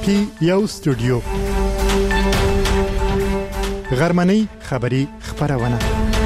پی یو سټوډیو غرمنۍ خبری خبرونه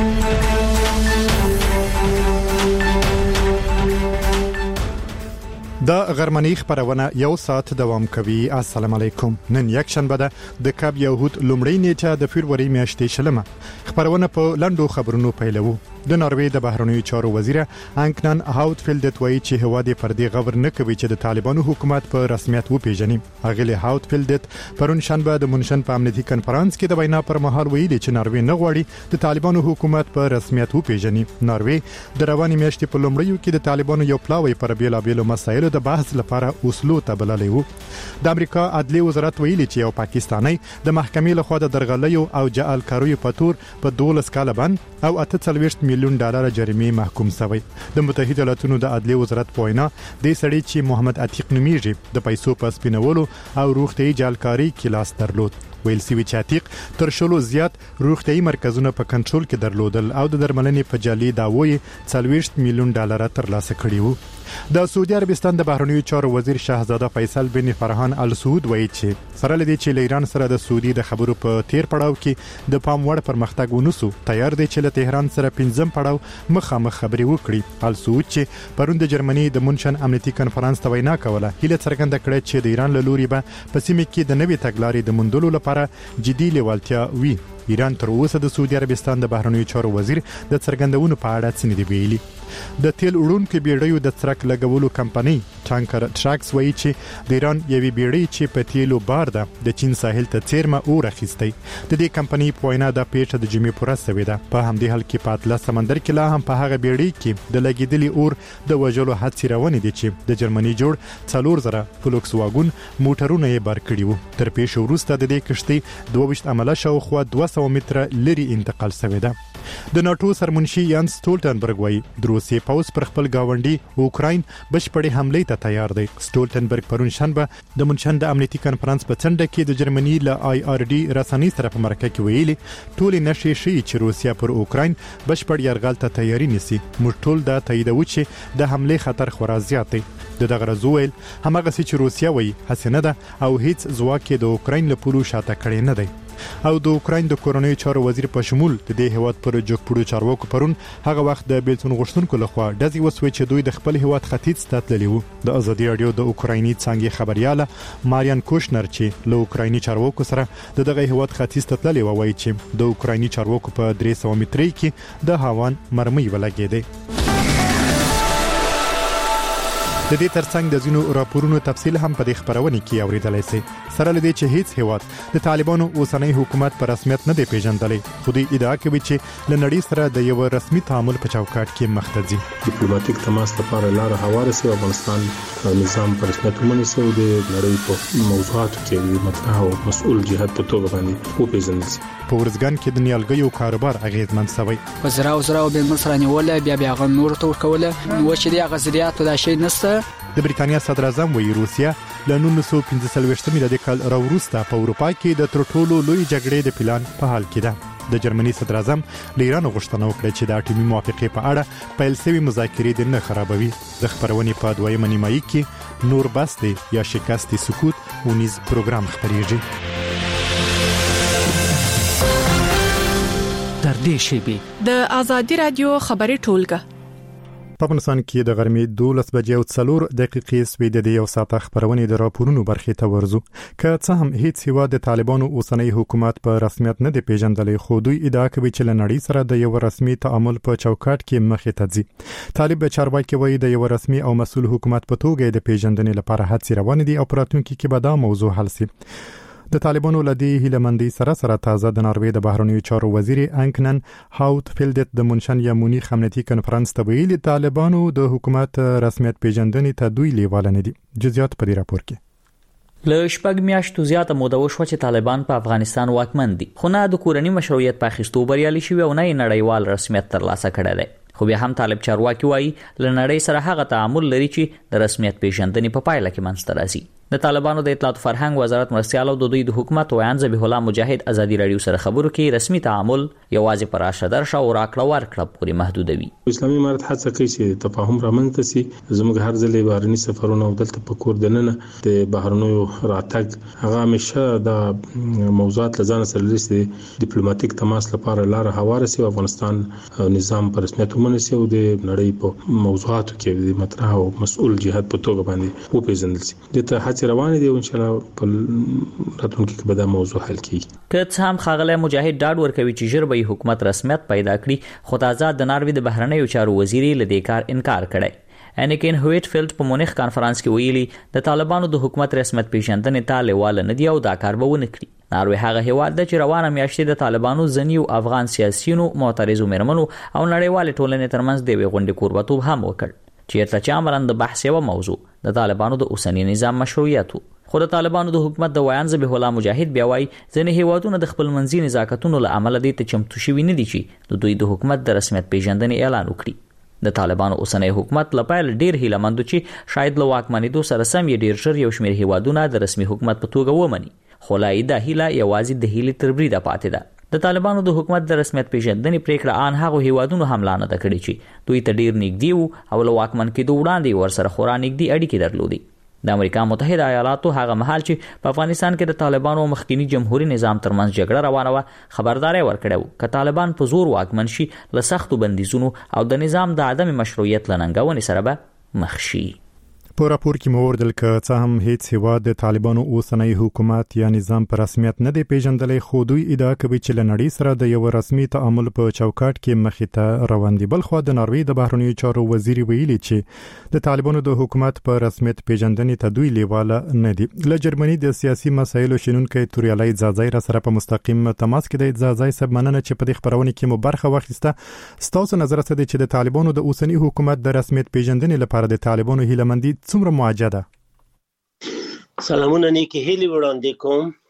دا غرمنۍ خبرونه یو ساعت دوام کوي. السلام علیکم. نن یک شنبه ده د کاب یهود لومړی نیټه د فبرवरी میاشتې شلمه. خبرونه په لندو خبرونو پیلوو. د ناروې د بهرنیو چارو وزیر انکنن هاوتفیلد وایي چې هواد پردي غور نه کوي چې د طالبانو حکومت په رسمیت وپیژني. اغلی هاوتفیلد پرون شنبه د منشن په امنیتي کنفرانس کې د وینا پر مهال ویلي چې ناروې نه غواړي د طالبانو حکومت په رسمیت وپیژني. ناروې د رواني میاشتې په لومړیو کې د طالبانو یو پلاوی پر بیلابیلو مسایلو د بحث لپاره اوسلو ته بللی وو. د امریکا عدلي وزارت ویلي چې یو پاکستانی د محکمې لخوا د درغلیو او جعل کاریو په تور په 12 کاله بند او 48 میلیون ډالر جریمه محکوم شوی. د متحده ایالاتونو د عدلي وزارت په وینا د سړي چې محمد عتیق نومیږي د پیسو په سپینولو او روغتي جعلکاری کې لاس درلود. ویل سی چې عتیق تر شلو زیات روغتي مرکزونه په کنټرول کې درلودل او د درملنې په جعلي داوی 40 میلیون ډالر ترلاسه کړي وو. د سعودي عربستان د بهرنیو چارو وزیر شاهزاده فیصل بن فرحان ال سعود وایي چې سره لدی چې ایران سره د سعودي د خبرو په تیر پړاو کې د پام وړ پرمختګ ونوسو تیار دی چې له تهران سره 15 پړاو مخامخ خبري وکړي. ال سعود چې پرون د جرمني د منشن امنیتي کنفرانس ته وینا کوله هیله څرګنده کړې چې د ایران له لوري به په سیمه کې د نوې تګلارې د مندلو لپاره جدي لیوالتیا وي. ایران تر اوسه د سعودي عربستان د بهرنیو چارو وزیر د څرګندونو په اړه څه نه دی ویلي. د تیل وړونکو بیړیو د ترک لګولو کمپنۍ ټانکر ټراکس وایي چې د ایران یوې بیړۍ چې په تیلو بار ده د چین ساحل ته څیرمه اور اخیستی. د دې کمپنۍ په وینا د پیټه د جمعې پوره سوي ده. په همدې حال کې په اطلس سمندر کې لا هم په هغه بیړۍ کې د لګیدلي اور د وژلو هڅې روانې دي چې د جرمني جوړ 4000 فلوکس واګون موټرونه یې بار کړي وو. تر پیښو وروسته د دې کشتۍ 22 عمله شاوخوا 200 متره لري انتقال شوی ده. د ناتو سرمنشي یانس سټولټنبرګ وایي د روسیې پوځ پر خپل گاونډي اوکراین بشپړې حملې ته تیار دی. سټولټنبرګ پرون شنبه د منشن د امنیتي کنفرانس په څنډه کې د جرمني له آی آر ډي رسنۍ سره په مرکه کې ویلي ټول نشي شي چې روسیا پر اوکراین بشپړ یرغل ته تیاری نیسي. موږ ټول دا تاییدوو چې د حمله خطر خورا زیات دی. د دغه رزویل همغه چې روسیا وایي حسنه ده او هیڅ ځواک د اوکراین له پولو شاته کړي نه دی. او د اوکراین د کورونی چارو وزیر په شمول د دې هیواد پر جوګپړو چارواکو پرون هغه وخت د بیلتون غوښتونکو لخوا دزي وسوي چې دوی د خپل هیواد ختیځ ستاتللی وو. د ازادي رادیو د اوکرایني څنګه خبرياله ماریان کوشنر چې له اوکرایني چارواکو سره د دغه هیواد ختیځ ستاتللی وایي چې د اوکرایني چارواکو په 300 متري کې د هاوان مرمۍ ولګېده. د دې ترڅنګ د زینو راپورونو تفصیل هم په دې خبرونه کې اوریدلای شئ. سره لدی چې هیڅ هیواد د طالبانو اوسنۍ حکومت پر رسمیت نه دی پیژندلی. خو دې ادعا کوي چې له نړۍ سره د یو رسمي تعامل په چوکاټ کې مخ ته ځي. ډیپلوماټیک تماس لپاره لار هواره سي او افغانستان نظام پر رسمیت ومني سي او د نړۍ په موضوعاتو کې مطرح او مسؤل جهات په توګه باندې وپیژندل شي. په ورزګان کې د نیالګیو کاروبار اغیزمن شوی. په زراو به مسرانه ولا بیا غو نور تور کوله نو چې دی غزريات ولا شي نسته. د بریټانیا صدر اعظم وایي روسیا له 1945 میلادي کال راوروسته په اروپا کې د ترټولو لوی جګړې د پلان په حال کې ده. د جرمني صدر اعظم له ایران غوښتنه وکړه چې د اټومي موافقې په اړه پیل شوی مذاکرې د نه خرابوي. د خبرونې په دویمه نیمایي کې نور بس دی یا شکست سکوت ونیز پروګرام خبريږي. در دې شیبه د ازادي رادیو خبري ټولګه په افغانستان کې د غرمې 12 بجې او 4 دقیقې سوي د یو ساعت خبرونه د راپورونو برخې ته ورزو. که څه هم هیڅ هیواد د طالبانو اوسنۍ حکومت په رسمیت نه دی پیژندلی خو دوی ادعا کوي چې له نړۍ سره د یو رسمي تعامل په چوکاټ کې مخې ته ځي. طالب چارواکي وایي د یو رسمي او مسؤل حکومت په توګه د پیژندنې لپاره هڅې روانې دي او په راتلونکي کې به دا موضوع حل شي. د طالبانو لدی هیلمندي سره تازه د ناروې د بهرنیو چارو وزیر انکنن هاوتفیلد د منشن یا مونیخ امنیتي کنفرانس ته ویلي طالبانو د حکومت رسمیت پیژندنې ته دوی لیواله نه دي. جزئیات په دې راپور کې له شپږ میاشتو زیاته موده وشوه چې طالبان په افغانستان واکمن دي خو نه د کورنۍ مشروعیت په اخیستو بریالي شوي او نه نړیوال رسمیت ترلاسه کړی دی. خو بیا هم طالب چارواکي وایي له نړۍ سره هغه تعامل لري چې د رسمیت پیژندنې په پایله کې منځته راځي. د طالبانو د اطلاعات فرهنګ وزارت مرستيال او د دوی د حکومت ویان ذبیح الله مجاهد ازادي رادیو سره خبرو کې رسمي تعامل یوازې پر راشدر شو او راکړه ورکړه پورې محدودوي. اسلامي امارت هڅه کوي چې تفاهم رامنځته شي. زموږ هر ځلې بهرني سفرونه او دلته په کور دننه د بهرنیو راتګ هغه همیشه د موضوعات لزان سره لري ډیپلوماټیک تماس لپاره لار هواره سي. افغانستان نظام پر رسمیت ومنسي او د نړۍ په موضوعاتو کې د مطرح او مسؤل جهات په توګه باندې وپیژندل شي. دته هڅه روانه دي او ان شاء الله په راتلونکي کې به دا موضوع حل کیږي. که هم خاغله مجاهد ډاډ ورکوي چې ژر به حکومت رسمیت پیدا کړي، خو آزاد د ناروې د بهرنیو چارو وزیر له دې کار انکار کړی. انیکن هویټ فیلډ په مونیخ کانفرنس کې ویلي د طالبانو د حکومت رسمیت پیژندنې ته لیواله نه دی او دا کار به ونه کړي. ناروې هغه هیواد د چې روانه میاشتې د طالبانو ځینو افغان سیاسيونو، معترضو مېرمنو او نړیوال ټولنې ترمنځ د غونډې کوربتوب هم وکړ چیرته چې عملاً د بحث یو موضوع د طالبانو د اوسنی نظام مشروعیت وو. خو د طالبانو د حکومت د ویان ذبیح الله مجاهد بیا وایي ځینې هیوادونه د خپل منځي نزاکتونو له امله دې ته چمتو شوي نه دي چې د دوی د حکومت د رسمیت پیژندنې اعلان وکړي. د طالبانو اوسنی حکومت لپاره ډیر هیلهمند چې شاید له واکمنېدو سره سم یې ډیر ژر یو شمېر هیوادونه د رسمي حکومت په توګه ومني. خو لا دا هیله یوازې د هیلې تر بریده پاتې ده. د طالبانو د حکومت د رسمیت پیژندنې پریکړه ان هغه هیوادونو حمله نه کړې چې دوی ته ډیر نږدې وو او له واکمن کېدو وړاندې ورسره خورا نږدې اړیکې درلودې. د امریکا متحده ایالاتو هغه مهال چې په افغانستان کې د طالبانو او مخکنی جمهوریت نظام ترمنځ جګړه روانه و خبرداري ورکړو چې طالبان په زور واکمن شي له سختو بندیزونو او د نظام د عدم مشروعیت لننګونې سره به مخ شي. په راپور کې موردل ک څه هم هیڅ هیواد د طالبانو اوسنی حکومت یا نظام پر رسمیت نه دی پیژندلې، خو دوی ادعا کوي چې لنړی سره د یو رسمي تعامل په چوکاټ کې مخې ته روان دي. بل خو د ناروې د بهرنیو چارو وزیر ویلي چې د طالبانو د حکومت پر رسمیت پیژندنې ته دوی لیواله نه دي. له جرمني د سیاسي مسایلو شنونکو توریالای زازای را سره په مستقیم تماس کې د زازای سب مننه چې په دې خبرونه کې مو برخه واخیسته. ستاسو نظر څه دی چې د طالبانو د اوسنی حکومت د رسمیت پیژندنې لپاره د طالبانو هیلهمندي څومره معجزه؟ سلامونه نیکی هیلی وړاندې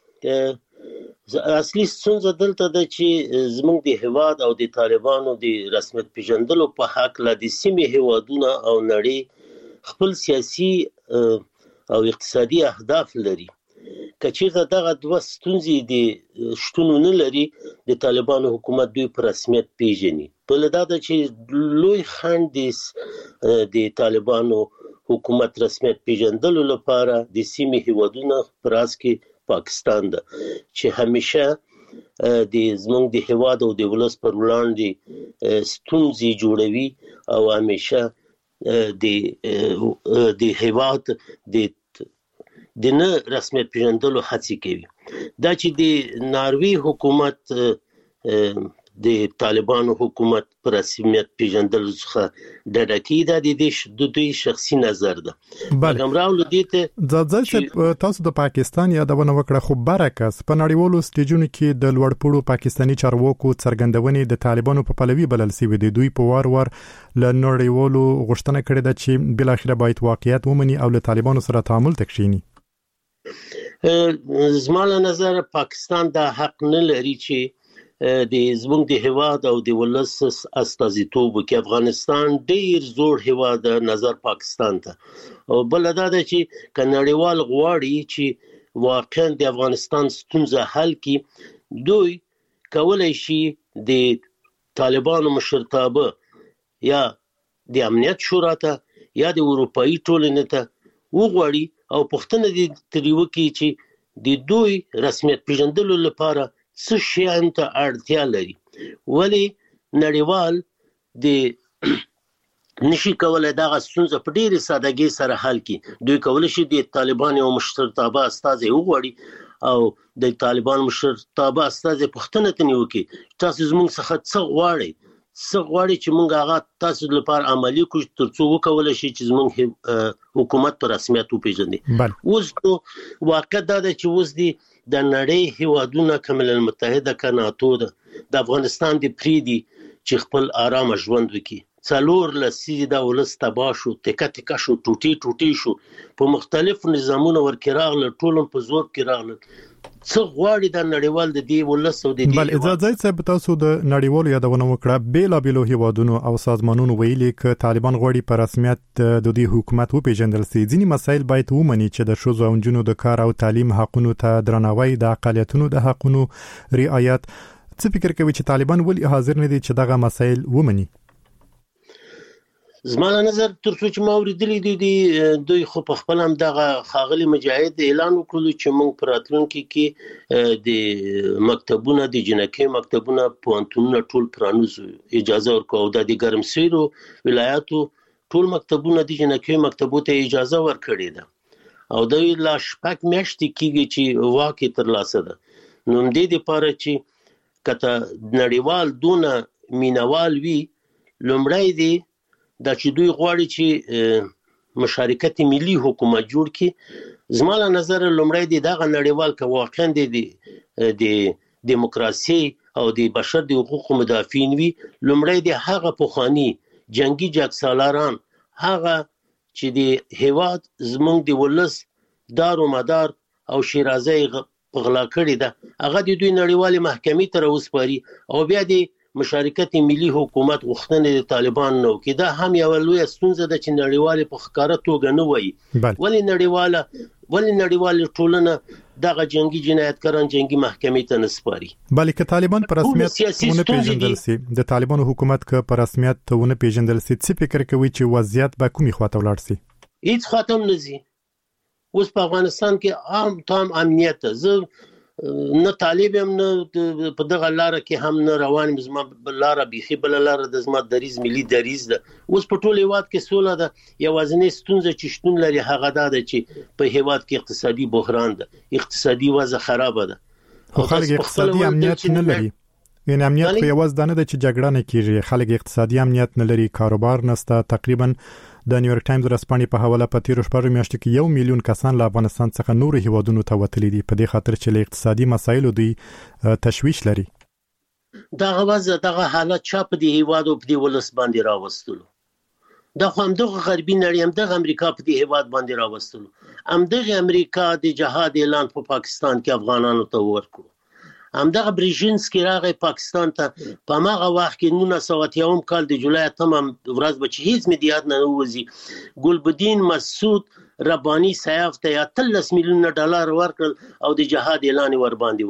کوم. اصلي ستونزه دلته ده چې زموږ د هیواد او د طالبانو د رسمیت پیژندلو په حق له د سیمې هیوادونه او نړۍ خپل سیاسي او اقتصادي اهداف لري. کچیرته دغه دوه ستونزې د شتون نه لري د طالبانو حکومت دوی په رسمیت پیژني. بل دا ده چې لوی خنډ د طالبانو حکومت رسمیت پیژندلو لپاره د سیمې هیوادونو پراس کې پاکستان ده چې همیشه د زموږ د هیواد او د ولس پر وړاندې ستونزې جوړوي او همیشه د هیواد د نه رسمیت پیژندلو هڅې کوي. دا چې د ناروې حکومت د طالبانو حکومت پر رسمیت پیژندلو څخه ډډه کوي، دا د دوی شخصي نظر ده. بلکې ځکه تاسو د پاکستان یادونه وکړه، خو برعکس په نړیوالو سټیجونو کې د لوړپوړو پاکستانی چارواکو څرګندونې د طالبانو په پلوي بلل شوې دي. دوی په وار له نړیوالو غوښتنه کړې ده چې بل اخره باید واقعیت ومني او له طالبانو سره تعامل تکشيني. زما له نظر پاکستان دا حق نه لري چې د زموږ د هیواد او د ولس استازیتوب وکړي. افغانستان ډیر زوړ هیواد نظر پاکستان ته، او بل دا ده چې کنړیوال غواړي چې واقعا د افغانستان ستونزه حل کړي، دوی کولای شي د طالبانو مشرتابه یا د امنیت شورا ته یا د اروپאי ټولنې ته وغواړي او پوښتنه دې ترې وکړي چې د دوی رسمیت پیژندلو لپاره څه شیان ته اړتیا لري. ولی نړیوال د نشي کولای دغه ستونزه په ډیره سادهګۍ سره حل کړي. دوی کولای شي د طالبان او مشرتابه استازي وغواړي او د طالبان مشرتابه استازي پوښتنه تنه وکړي تاسو زموږ څخه څه غواړي چې موږ هغه تاسو لپاره عملی کوو ترڅو وکولای شي چې زموږ حکومت په رسمیت وپیژني. اوس واقع دا ده چې اوس د نړۍ هیوادونه کمل المتحده کناتو ده د افغانستان د پریدي چې خپل آرام ژوند وکړي. څلور لسیزې د ولس تباه شو، تکه شو، ټوټي شو، په مختلف نظامونو ورکې راغله، ټول په زور کې راغله. څه غواړي د نړیوال د دی ولس او د دی بل اجازه صاحب تاسو د نړیوالو یادونه وکړه بیلابېلو هیوادونو او سازمانونو ویلي ک طالبان غواړي په رسمیت د دې حکومت وپیژندل سي ځینې مسایل باید ومني چې د شوزو او جنونو د کار او تعلیم حقونو ته درناوی د اقالیتونو د حقونو رعایت څه فکر کوي چې طالبان ولې حاضر نه دي چې دغه مسایل ومني زمانه نظر تر څو چې ما اوریدلې دي دوی خو په خپل هم دغه خاغلی مجاهد اعلان وکړو چې موږ پر راتلونکي کې د مکتبونو د جنکۍ مکتبونو پوهنتونونو ټول پرانوزو اجازه ورکوو د ګرمسیرو ولایتو ټول مکتبونو د جنکۍ مکتبو ته اجازه ورکړې ده او دوی لا شپږ میاشتې کېږي چې واقع تر لاسه ده نو دې لپاره چې کته نړیوال دونه مینوال وي لومړی دی دا چې دوی غواړي چې مشارکت ملي حکومت جوړ کړي زموږ نظر لومړی دی دغه نړیوال که واقعا د دیموکراسي او د بشر د حقوقو مدافعین وي لومړی دی هغه پخوانی جنگي جګسالاران هغه چې د هیواد زموږ د ولس دار و مدار او شیرازه غلا کړی ده هغه د دوی نړیوال محکمې ته راوسپاري او بیا د مشارکت ملي حکومت غوښتنه د طالبان نو کې دا هم یو لوی ستونزه ده چې نړیوال په ښکارا توګه نه وایي ولی نړیوال ټولنه دغه جنگي جنایتکاران جنگي محکمې ته نسپاري بلکې طالبان پر رسمیت ونه پیژندل سي د طالبانو حکومت ک پر رسمیت ونه پیژندل سي څه فکر کوي چې وضعیت به کومي خواته ولاړ سي هیڅ خاتم نزي اوس په افغانستان کې عام تام امنیت زه نه طالبم نه په دغه لار کې هم نه روان زما لار بيخي بل لار د زما دریز ملي دریز ده اوس په ټول هیواد کې سوله ده یوازنې ستونزه چې شتون لري هغه ده چې په هیواد کې اقتصادي بحران ده اقتصادي وضع خراب ده خو خلک اقتصادي امنیت نه لري یعنی امنیت خو یوازې دانه د چې جګړه نه کیږي خلک اقتصادي امنیت نه لري کاروبار نشته تقریبا د نیویارک ټایمز رسپانې په حواله په تیر شپږ میاشتو کې 1 میلیون کسان له افغانستان څخه نور هیوادونو ته وتلي دي په دې خاطر چې له اقتصادي مسایلو دوی تشویش لري دغه وضع دغه حالت چا په دې هیواد او په دې ولس باندې راوستلو دا خو همدغه غربي نړۍ همدغه امریکا په دې هیواد باندې راوستلو همدغه امریکا د جهاد اعلان په پاکستان کې افغانانو ته ورکړو همدغه بریژینسکي راغی پاکستان ته په هغه وخت کې 1980 کال د جولای تمام ورځ به چې هیڅ مدیات نه وځي ګلبدین مسعود ربانی سیاف ته 13 میلیون ډالر ورکړل او د جهاد اعلان ور باندې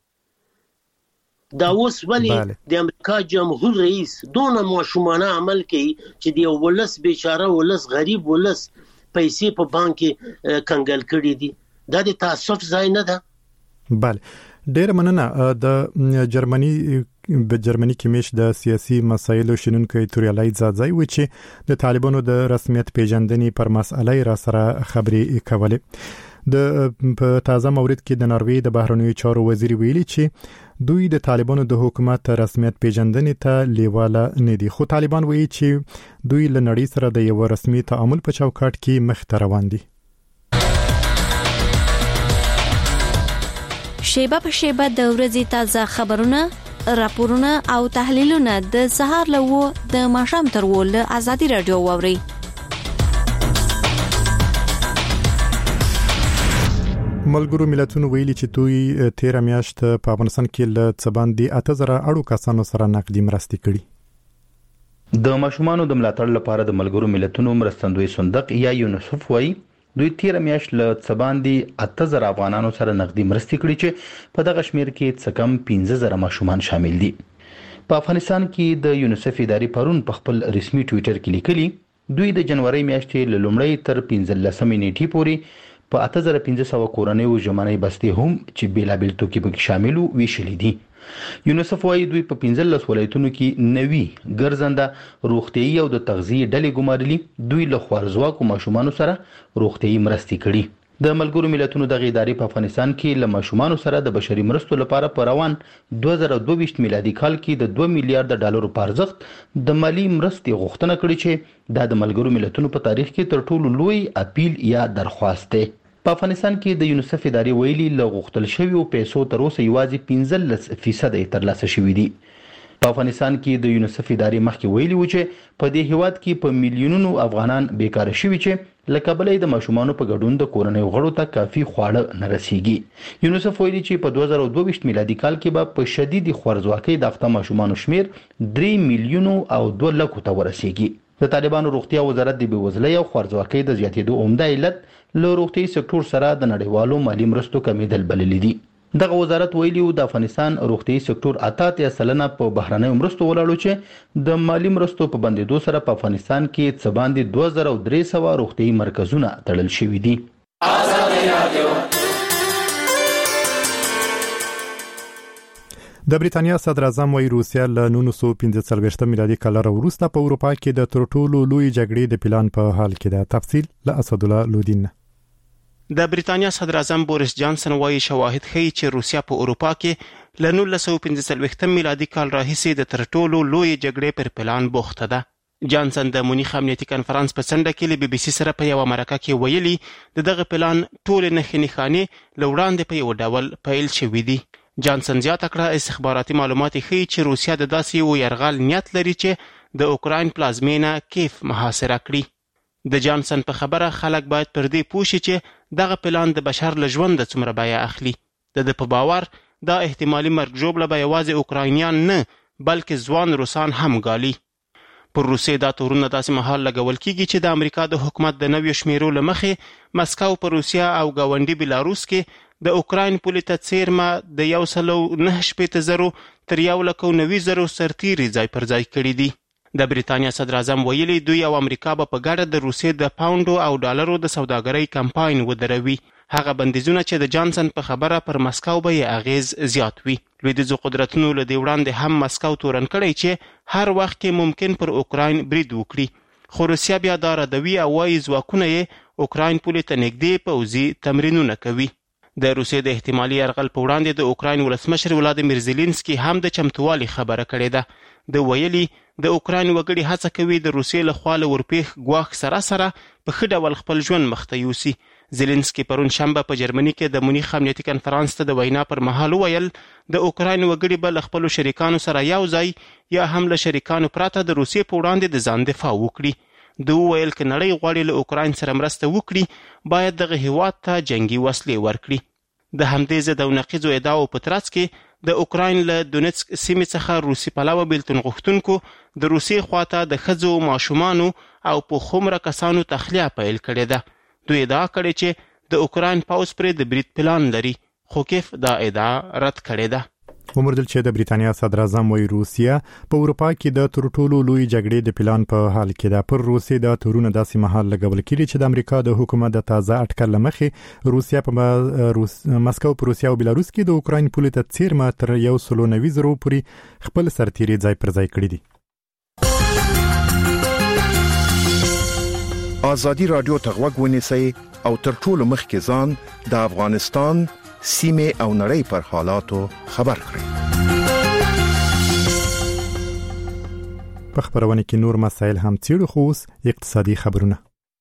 وکړل دا اوس ولی د امریکا جمهور رئیس دونه ماشومانه عمل کوي چې د ولس بیچاره ولس غریب ولس پیسې په بانک کې کنګل کړي دي دا د تاسف ځای نه ده بله ډیر مننه د جرمني کې مش د سیاسي مسایلو شنونکو توریالای ځای و چې د طالبانو د رسمیت پیژندنې پر مسأله را سره خبرې کولې د په تازه مورید کې د ناروې د بهرنیو چارو وزیر ویلي چې دوی د طالبانو د حکومت رسمیت پیژندنې ته لیواله نه دي خو طالبان وایي چې دوی له نړۍ سره د یو رسمي تعامل په چوکاټ کې مخ ته روان دي شیبه په شیبه د ورځې تازه خبرونه راپورونه او تحلیلونه د سهار له د ماښام تر ول ازادي رادیو ووري ملګرو ملتونو ویلي چې دوی 13 میاشت په افغانستان کې له څباندي 8000 اړو کسانو سره نقدي مرستې کړي د ماشومانو د ملاتړ لپاره د ملګرو ملتونو مرستندوی صندوق یا یونیسف وایي دوی 13 میاشت له څباندي 8000 افغانانو سره نقدي مرستې کړي چې په دغه شمیر کې څه کم 15000 ماشومان شامل دي په افغانستان کې د یونیسف ادارې پرون په خپل رسمي ټوئیټر کې لیکلي دوی د جنوري میاشتې له لومړۍ تر 15 نیټې پورې په 8500 کورنیو ژمنۍ بستي هم چې بیلابل توکي پکې شامل ویشلې دي یونیسف وايي دوی په 15 ولایتونو کې نوي ګرځنده روغتيي او د تغذیه ډلې ګمارلي دوی له خوارزواکو ماشومانو سره روغتيي مرستې کړي د ملګرو ملتونو د ادارې په افغانستان کې له ماشومانو سره د بشري مرستو لپاره په روان 2022 میلادي کال کې د 2 میلیارډ ډالرو په ارزښت د مالی مرستې غوښتنه کړې چې د ملګرو ملتونو په تاریخ کې تر ټولو لوی اپیل یا درخواست دی په افغانستان کې د یونیسف ادارې ویلي له غوښتل شویو پیسو تر اوسه یوازې 15% ترلاسه شوي دي په افغانستان کې د یونیسف ادارې مخکې ویلي و چې په دې هیواد کې په میلیونونو افغانان بیکاره شوي چې له کبله د ماشومانو په ګډون د کورنۍ غړو ته کافي خواړه نه رسیږي. یونیسف ویلي چې په 2022 میلادي کال کې به په شدید خوارځواکۍ د اخته ماشومانو شمیر 3 میلیونو او 2 لکو ته ورسیږي. د طالبانو روغتیا وزارت د بېوزلۍ او خوارځواکۍ د زیاتېدو عمده علت له روغتیايي سکتور سره د نړیوالو مالي مرستو کمیدل بللی دي. دغه وزارت ویلي د افغانستان روغتیايي سکتور 88% په بهرنیو مرستو ولاړو چې د مالی مرستو په بندیدو سره په افغانستان کې څه باندې 2300 روغتیايي مرکزونه تړل شوي دي. د بریتانیا صدر اعظم وايي روسیا له 1945 میلادي کال وروسته په اروپا کې د تر ټولو لوی جګړې د پلان په حال کې ده. تفصیل له اسد الله لودین. د بریتانیا صدر اعظم بوریس جانسن وايي شواهد ښيي چې روسیا په اروپا کې له 1945 میلادي کال راهیسې د تر ټولو لوی جګړې پر پلان بوخته ده. جانسن د مونیخ امنیتي کنفرانس په څنډه کې له BBC سره په یو مرکه کې ویلي دغه پلان ټول نښې نښانې له وړاندې په یو ډول پیل شوي دي. جانسن زیاته کړه استخباراتي معلومات ښيي چې روسیا د داسې یو یرغل نیت لري چې د اوکراین پلازمینه کیف محاصره کړي. د جانسن په خبره خلک باید پر دې پوه شي چې دغه پلان د بشر له ژونده څومره بیه اخلي. د په باور دا احتمالي مرګ ژوبله به یوازې اوکراینیان نه بلکې ځوان روسان هم ګالي. پر روسیې دا تورونه داسې مهال لګول کیږي چې د امریکا د حکومت د نویو شمیرو له مخې مسکو په روسیا او ګاونډي بیلاروس کې د اوکراین پولې ته څیرمه د 109,000 تر 190,000 سرتیري ځای پر ځای کړي دي. د بریتانیا صدر اعظم ویلي دوی او امریکا به په ګډه د روسیې د پاونډو او ډالرو د سوداګرۍ کمپاین ودروي. هغه بندیزونه چې د جانسن په خبره پر مسکو به یې اغیز زیات وي. لویدیځو قدرتونو له دې وړاندې هم مسکو تورن کړی چې هر وخت کې ممکن پر اوکراین برید وکړي. خو روسیا بیا دا ردوي او وايي ځواکونه یې اوکراین پولې ته نږدې پوځي تمرینونه کوي. د روسیې د احتمالي یرغل په وړاندې د اوکراین ولسمشر ولادیمیر زيلنسکي هم د چمتووالي خبره کړې ده. د ویلي د اوکراین وګړي هڅه کوي د روسیې له خوا له ورپېښ ګواښ سره په ښه ډول خپل ژوند مخته یوسي. زيلنسکي پرون شنبه په جرمني کې د مونیخ امنیتي کنفرانس ته د وینا پر مهال وویل د اوکراین وګړي به له خپلو شریکانو سره یو ځای یا هم له شریکانو پرته د روسیې په وړاندې د ځان دفاع وکړي. د وویل که نړۍ غواړي له اوکراین سره مرسته وکړي باید دغه هیواد ته جنگي وسلې ورکړي. د همدې ضد او نقیضو ادعاو په ترڅ کې د اوکراین له دونیتسک سیمې څخه روسي پلوه بیلتون غوښتونکو د روسیې خواته د ښځو، ماشومانو او پوخومره کسانو تخلیه پیل کړې ده. دوی ادعا کړې چې د اوکراین پوځ پرې د برید پلان لري، خو کیف دا ادعا رد کړې ده. ومردل چې د بریتانیا صدر اعظم وايي روسیا په اروپا کې د تر ټولو لوی جګړې د پلان په حال کې ده. پر روسیې د تورونه داسې مهال لګول کېږي چې د امریکا د حکومت د تازه اټکل لمخې روسیا په مسکو په روسیا او بیلاروس کې د اوکراین پولې ته څیرمه تر 190,000 پورې خپل سرتیري ځای پر ځای کړي دي. ازادي رادیو ته غوږ ونیسئ او تر ټولو مخکې ځان د افغانستان سیمه او نړۍ پر حالاتو خبر کړئ. په خبرونه کې نور مسایل هم څیړو، خو اوس اقتصادي خبرونه.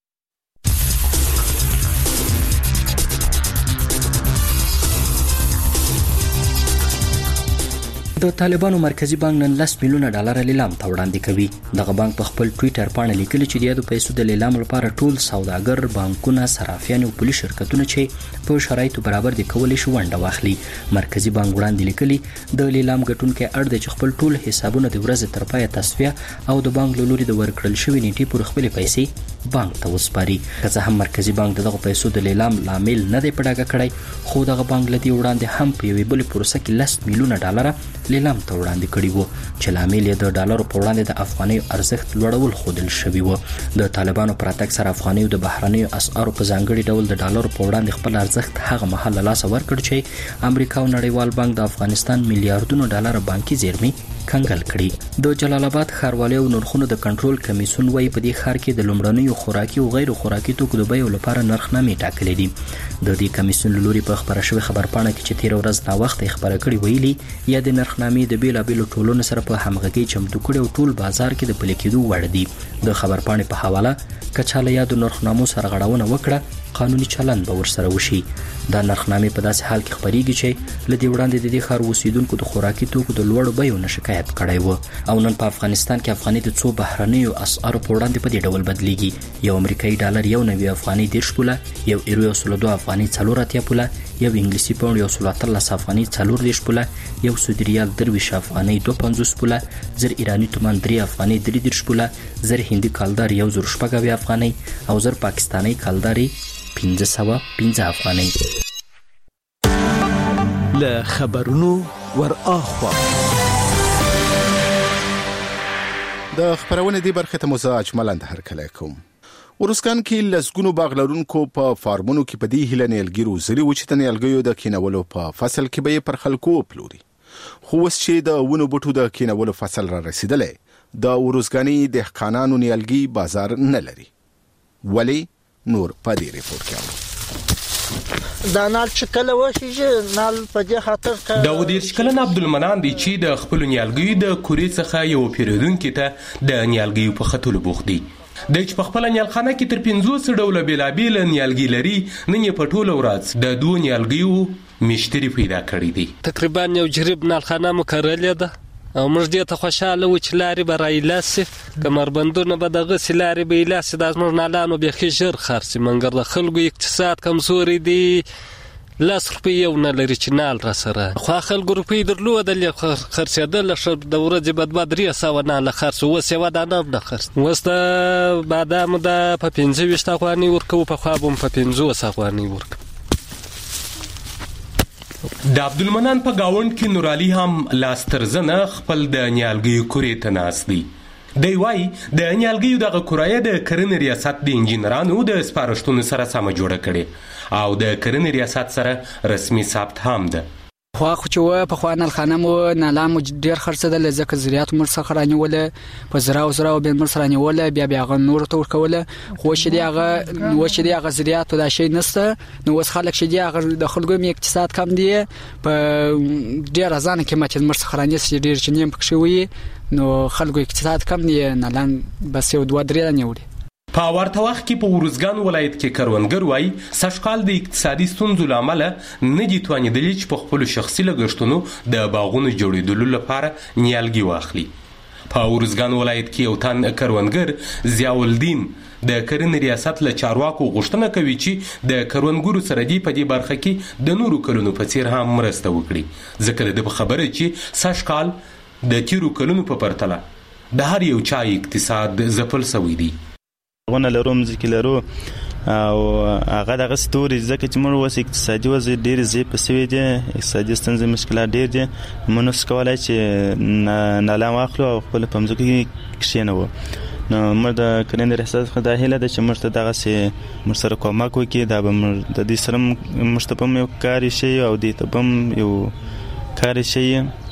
د طالبانو مرکزی بانک نن 10 میلیونه ډالر لیلام ته وړاندې کوي. دغه بانک په خپل ټوئیټر باندې لیکلي چې د یادو پیسو د لیلام لپاره ټول سوداګر، بانکونه، صرافیان او پولیس شرکتونه چې په شرایطو برابر دي کولای شي ونډه واخلي. مرکزی بانک وړاندې لیکلي د لیلام ګټونکو اړ د خپل ټول حسابونه د ورځې تر پایه تصفیه او د بانک له لوري د ورکړل شوی نیټې پر خپل پیسې بانک ته وسپاري. که څه هم مرکزی بانک دغه پیسو د لیلام لامل نه دی پډاګه کړی، خو دغه بانک لدی وړاندې هم په یوې بل پروسه کې 10 میلیونه ډالر لیلام ته وړاندې کړي وو چې لامل یې د ډالرو په وړاندې د افغاني ارزښت لوړول خودل شوی وو. د طالبانو پر اتک سره افغاني او د بهرنیو اسعارو په ځانګړي ډول د ډالرو په وړاندې خپل ارزښت هغه مهال له لاسه ورکړ چې امریکا او نړیوال بانک د افغانستان میلیارډونو ډالر بانکي زیرمې کنګل کړي. د جلال آباد ښاروالۍ او نرخونو د کنټرول کمیسیون وايي په دې ښار کې د لومړنیو خوراکي او غیر خوراکي توکو د بیو لپاره نرخنامې ټاکلې دي. د دې کمیسیون له لوري په خبره شوې خبرپاڼه کې چې 13 ورځ نا وخت خبره کړې ویلي یا د نرخنامې د بیلابیلو ټولونو سره په همغږي چمتو کړي او ټول بازار کې د پلي کېدو وړ دي. د خبرپاڼې په حواله کچاله یادو نرخنامو سره غړاونه وکړه قانوني چلند به ورسره وشي. دا نرخنامې په داسې حال کې خبرېږي چې له دې وړاندې د دې ښار اوسیدونکو د خوراکي توکو د لوړو بیو نه شکایت کړی و او نن په افغانستان کې افغاني د څو بهرنیو اسعارو په وړاندې په دې ډول بدلیږي. یو امریکایي ډالر 1.90 افغاني 10 پوله، یو ایرو 102 افغاني 4 پوله، یو انګلیسي پاوند 113 افغاني 4 پوله، یو سعودي ریال 23 افغاني 250 پوله، زر ایرانی تومان 3 افغاني 3 پوله، زر هندي کالدار 1080 افغاني او زر پاکستاني کالداري 515 افغاني. له خبرونو ور اخوا د خبرونه دی برخه ته مزاج ملند هرکلی کوم. ورسکان کې لسګونو باغ لرونکو په فارمونو کې په دې هیله نیالګي روزلي و چې د نیالګیو د کینولو په فصل کې به پر خلکو پلوري. خو اوس چې د ونو بوټو د کینولو فصل را رسیدلی، د ورسګاني دهقانانو نیالګي بازار نه لري. ولی نور په دې ریپورت کې دا نال چې کله وشي نال په دې خاطر دا ودیش کله عبدالمنان دی چې د خپل نیالګیو د کورې څخه یو پیرودونکو ته د نیالګیو په خطولو بوخت دی. د چې په خپل نیالخانه کې تر 500 ډوله بیلابیل نیالګي لري. نن یې په ټوله ورځ د 2 نیالګیو مشتری پیدا کړی دی. تقریبا یو جریب نیالخانه مکرلې ده او موږ دې ته خوشاله و چې لارې به راایلاسي، کمربندونه به دغه سلارې به ایلاسي. د زموږ نالانو بیخي ژر خرڅي، منګر د خلکو اقتصاد کمزوري دی. 10 روپۍ یو نه لري چې نال را سره خو خلکو روپۍ درلودلې خرڅېدل د ورځې به 200 ناله خرڅ، اوس یو دانه نه خرڅ. اوس د بادامو د په 25 افغاني ورکو، په خوا به په 50 افغاني ورکو. د عبدالمنان په گاوند کې نورالي هم لاسترزنه خپل د نیالګیو کورې ته ناست دی. دی وایي د نیالګیو دغه کورایه د کرنې ریاست د انجینرانو د سپارښتنو سره سمه جوړه کړې او د کرنې ریاست سره رسمي ثبت هم ده. خو چې په خوا نالخانه مو نالام ډیر خرڅېدل، ځکه زریات مر څخه رانیوله په زراو به مر سره رانیوله، بیا هغه نور ته ورکوله. خو چې دی هغه زریات دا شی نسته. نو اوس خلک چې دی هغه د خلکو می اقتصاد کم دی، په ډیر ازانه کې ماته مر څخه رانیس ډیر چې نیم پکښې وي، نو خلکو اقتصاد کم دی، نالان بس یو 2-3 رانیولي. په ورته وخت کې په ورزګان ولایت کې کروندګر وایي سږکال د اقتصادي ستونزو له امله نه دي توانېدلي چې په خپلو شخصي لګښتونو د باغونو جوړېدلو لپاره نیالګي واخلي. په ورزګان ولایت کې یو تن کروندګر ضیاءالدین د کرنې ریاست له چارواکو غوښتنه کوي چې د کروندګرو سره دی په دې برخه کې د نورو کلونو په څیر هم مرسته وکړي، ځکه د خبره چې سږکال د تیرو کلونو په پرتله د هر یو چا اقتصاد ځپل شوی دی. ونه لرو مځکې لرو او هغه دغه ستوري ځکه چې موږ اوس اقتصادي وضع ډېر ضعیفه شوی دی، اقتصادي ستونزې مشکلات ډېر دي. موږ نشو کولی چې ناله واخلو او خپل په مځکو کې کښېنوو. نو موږ د کرنې ریاست څخه دا هیله ده چې موږ ته دغسې موږ سره کومک وکړي. دا به د دې سره موږ ته به هم یو کار شي او دې ته به هم یو کار شي.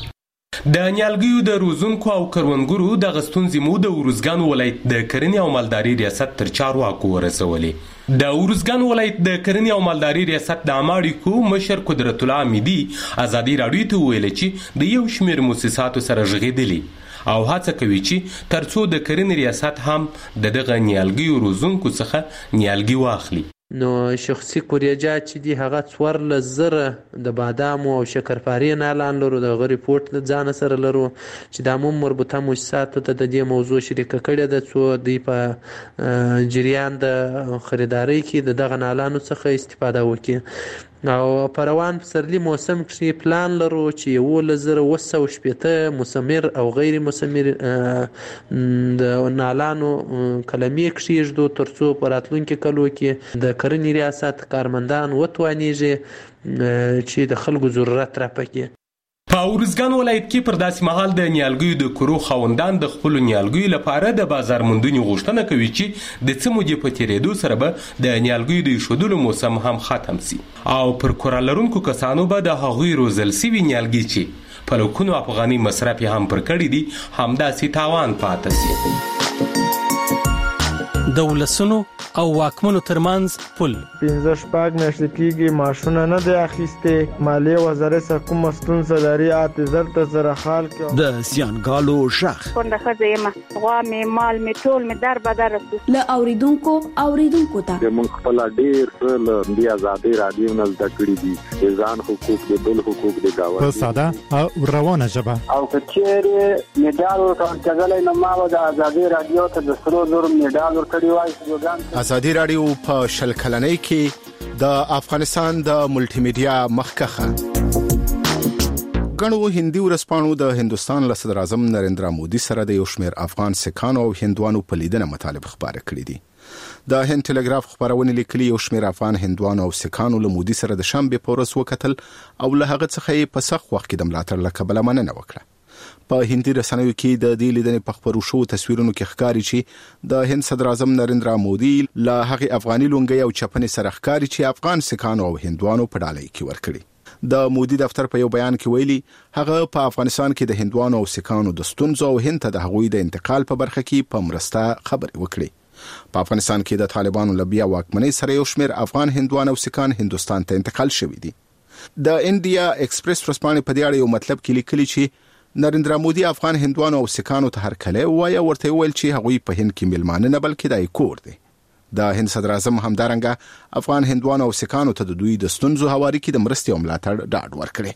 د نیالګیو د روزونکو او کروندګرو دغه ستونزې مو د ورزګان ولایت د کرنې او مالدارۍ ریاست تر چارواکو ورسولې. د ورزګان ولایت د کرنې او مالدارۍ ریاست د عامه اړیکو مشر قدرت الله امیدي ازادي راډیو ته وویل چې د یو شمېر مؤسساتو سره غږېدلي او هڅه کوي چې ترڅو د کرنې ریاست هم دغه نیالګیو روزونکو څخه نیالګي واخلي. نو شخصي کوریجات چې دی هغه 14,000 د بادامو او شکرپارې نالان لرو. دغه ریپورت له ځان سره لرو چې د عموم مربوطه مؤسساتو ته د دې موضوع شریکه کړې ده څو دوی په جریان د خریدارۍ کې دغه نالانو څخه استفاده وکړي. او په روان پسرلي موسم کې پلان لرو چې 11,280 مثمر او غیر مثمر د نالانو کلمې کښېږدو ترڅو په راتلونکي کلو کې د کرنې ریاست کارمندان وتوانیږي چې د خلکو ضرورت راپکې. په ورزګان ولایت کې پر داسې مهال د نیالګیو د کورو خاوندان د خپل نیالګیو لپاره د بازار موندنې غوښتنه کوي چې د څه مودې په تیریدو سره به د نیالګیو د ایښودلو موسم هم ختم شي او پر کور لرونکو کسانو به د هغوی روزل شوي نیالګي چې په لکونو افغاني مصرف هم پر کړي دي همداسې تاوان پاتې شي. د ولسونو او واکمنو ترمنځ پل. 15 میاشتې کېږي ماشونه نه دی اخیستې. مالیې وزارت څخه کومه ستونزه لري اته زر سره حال کې. د زیانګالو شخ کونډه ښځه یم، غوا مې مال مې ټول مې در بدر رسو. له اوریدونکو ته موږ خپل ډیر له د آزادۍ رادیو نه زده کړي دي ځان حقوق د بل حقوق د گاوه په ساده او روانه ژبه. او کچېره میډال ورکړل نه ما د آزادۍ رادیو ته د 300 میډال ورکړی وای. آزادۍ رادیو په شل کلنۍ کې د افغانستان د ملټي میډیا مخکخه غنو هندي ورسپانو د هندستان له صدر اعظم نریندرا مودي سره د یو شمېر افغان سکانو او هندوانو په لیدنه مطالب خبره کړې دي. د هند ټلګراف خبرونه لیکلي یو شمېر افغان هندوانو او سکانو له مودي سره د شنبه په ورځ وکتل او له هغه څخه په سخت وخت کې د ملاتړ لکبله مننه وکړه. په هندي رسنیو کې د دې لیدنې په خبرو شو تصویرونو کې ښکاري چې د هند صدر اعظم نریندرا مودي له هغه افغاني لونګي او چپنې سره ښکاري چې افغان سکانو او هندوانو په ډالۍ کې ورکړي. د مودي دفتر په یو بیان کې ویلي هغه په افغانستان کې د هندوانو او سکانو د ستونزو او هند ته د هغوی د انتقال په برخه کې په مرسته خبرې وکړي. په افغانستان کې د طالبانو لبیا واکمنۍ سره یو شمېر افغان هندوان او سکان هندستان ته انتقال شوي دي. د انډیا ایکسپریس ورسپانې په دې اړه یو مطلب کې لیکلي چې نریندرا مودي افغان هندوانو او سکانو ته هرکلی وایي ورته ویل چې هغوی په هند کې میلمانه نه بلکې د کور دي. د هند صدر اعظم همدارنګه افغان هندوانو او سکانو ته د دوی د ستونزو هواري کې د مرستې او ملاتړ ډاډ ورکړي.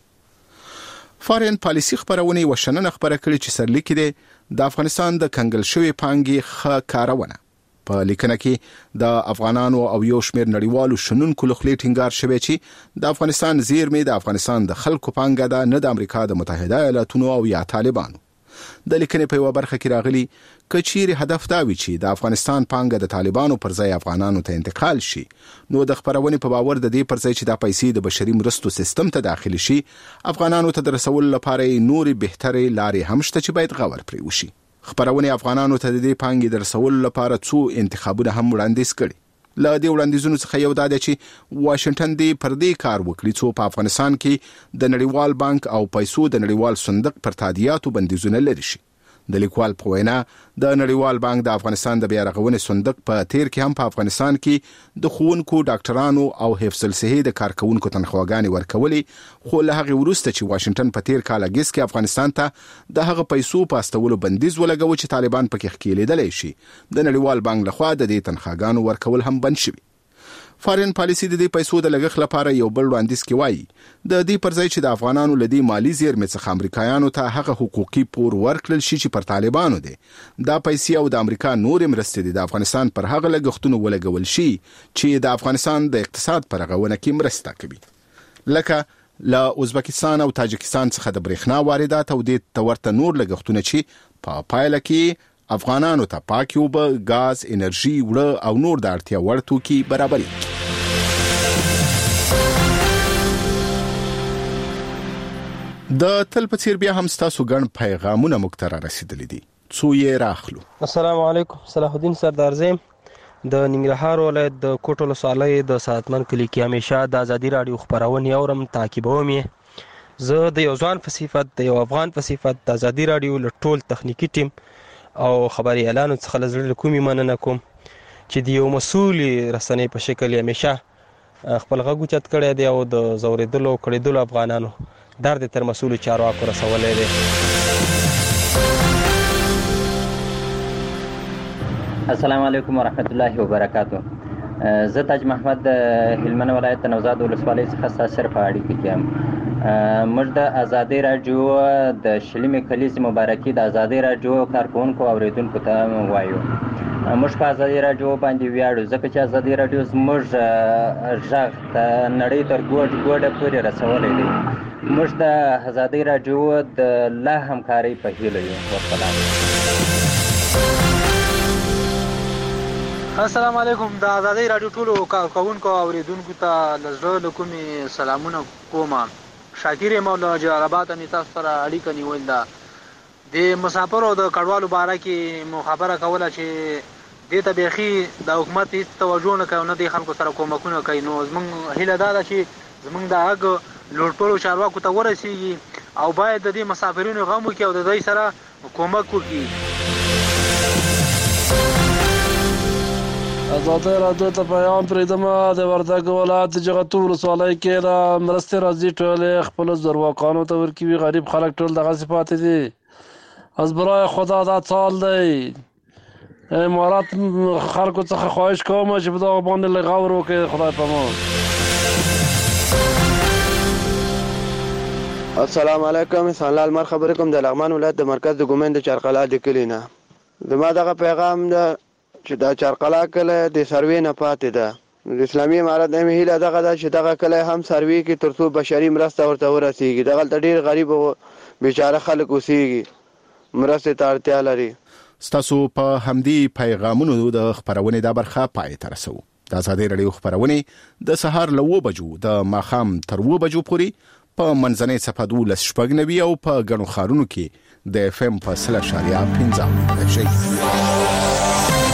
فارین پالیسي خبرونه وشننه خبره کړې چې سرلیک دي د افغانستان د کنګل شوی پانګې ښه کارونه. په لیکنه کې د افغانانو او یو شمېر نړیوالو شنونکو له خولې ټینګار شوی چې د افغانستان زیرمې د افغانستان د خلکو پانګه ده، نه د امریکا د متحده ایالاتونو او یا طالبانو. د لیکنې په یو برخه کې راغلي کچېرې هدف دا وي چې د افغانستان پانګه د طالبانو پر ځای افغانانو ته انتقال شي، نو د خبرونې په باور د دې پر ځای چې د پیسې د بشري مرستو سیستم ته داخلي شي، افغانانو ته د رسول لپاره نورې بهترې لارې هم شته چې باید غور پرې وشي. خبرونه افغانانو ته د دې پانګې د رسول لپاره څو انتخابونه هم وړاندیز کړي. له دې وړاندیزونو څخه یو دا دی چې واشنگټن دې پر دې کار وکړي څو په افغانستان کې د نړیوال بانک او پیسو د نړیوال صندوق پر تادیاتو بندیزونه لري شي. د لیکوال په وینا د نړیوال بانک د افغانستان د بیا رغونې صندوق په تیر کې هم په افغانستان کې د ښوونکو، ډاکټرانو او حفظ الصحې د کارکونکو تنخواګانې ورکولې، خو له هغې وروسته چې واشنگټن په تیر کال اګست کې افغانستان ته د هغه پیسو په استولو بندیز ولګاوه چې طالبان پکې ښکېلېدلی شي، د نړیوال بانک لخوا د دې تنخواګانو ورکول هم بند شوي. فارین پالیسي د دې پیسو د لګښت لپاره یو بل وړاندیز کې وایي د دې پر ځای چې د افغانانو له دې مالی زیرمې څخه امریکایانو ته هغه حقوقي پور ورکړل شي چې پر طالبانو دي، دا پیسې او د امریکا نورې مرستې د افغانستان پر هغه لګښتونو ولګول شي چې د افغانستان د اقتصاد پر رغونه کې مرسته کوي، لکه له ازبکستان او تاجکستان څخه د برېښنا واردات او د تورته نور لګښتونه چې په پایله کې افغانانو ته پاکي اوبه، ګاز، انرژي، وړه او نور د اړتیا وړ توکي برابري. د تل په څیر بیا هم ستاسو ګڼ پیغامونه موږ ته رسیدلي دي، څو یې راخلو. السلام علیکم، صلاح الدین سردار زیم د ننګرهار ولایت د کوټو ولسوالۍ د ساتمن کلي کې همیشه د ازادي رادیو خبرونه اورم، تعقیبوم یې. زه د یو ځوان په صفت، د یو افغان په صفت د ازادي رادیو له ټول تخنیکی ټیم او خبري اعلانو څخه له زړه کومي مننه کوم چې د یو مسؤل رسنۍ په شکل همیشه خپل غږ اوچت کړی دی او د زوریدلو کړیدلو افغانانو درد تر مسؤل چارواکو رسولی دی. السلام علیکم ورحمت الله وبرکاتو. زه تاج محمد د هلمند ولایت د نوزاد ولسوالۍ څخه ستاسو سره په اړیکه کې یم. موږ د ازادي رادیو د شلمې کلیزې مبارکي د ازادي رادیو کارکونکو او اوریدونکو ته وایو. موږ په ازادي رادیو باندې ویاړو ځکه چې ازادي رادیو زموږ غږ د نړۍ تر ګوټه پورې رسولی دی. موږ د ازادي رادیو د لا همکارۍ په هیله یو. والسلام. السلام علیکم. د ازادي رادیو ټولو کارکونکو او اوریدونکو ته له زړه له کومې سلامونه کوم. شاکر یم او له جلال آباد نه تاسو سره اړیکه نیول ده. د مسافرو د کډوالو باره کې مو خبره کوله چې دې ته بیخي د حکومت هیڅ توجه نه کوي، نه د خلکو سره کومکونه کوي. نو زموږ هیله دا ده چې زموږ د غږ ټولو چارواکو ته ورسیږي او باید د دې مسافرینو غم وکړي او د دوی سره کومک وکړي. ازادي راډیو ته پیغام پرېږدم د وردګ ولایت جغتو ولسوالۍ کې د مرستې راځي ټولې خپلو زورواکانو ته ورکوي غریب خلک ټول دغسې پاتې دي از برای خدا دا څال دی امارات خلکو څخه خواهش کوم چې په دغه باندې لږ غور وکړي خدای په امان. السلام علیکم سانلال مر خبرې کوم د لغمان ولایت د مرکز د ګومین د چارقلا د کلي نه. زما دغه پیغام ده چې دا چارقلا کلی د سروې نه پاتې ده. د اسلامي امارت نه مې هیله دغه ده چې دغه کلی هم سروې کړي تر څو بشري مرسته ورته ورسیږي. دغلته ډېر غریب او بیچاره خلک اوسیږي، مرستې ته اړتیا لري. ستاسو په همدې پیغامونو د خپرونې دا برخه پای ته رسو. د ازادي راډیو خپرونې د سهار له 9 بجو د ماښام تر 9 بجو پورې په منځنۍ صفحه 12 او په ګڼو ښارونو کې د FM په 3.15 میگاهرتز.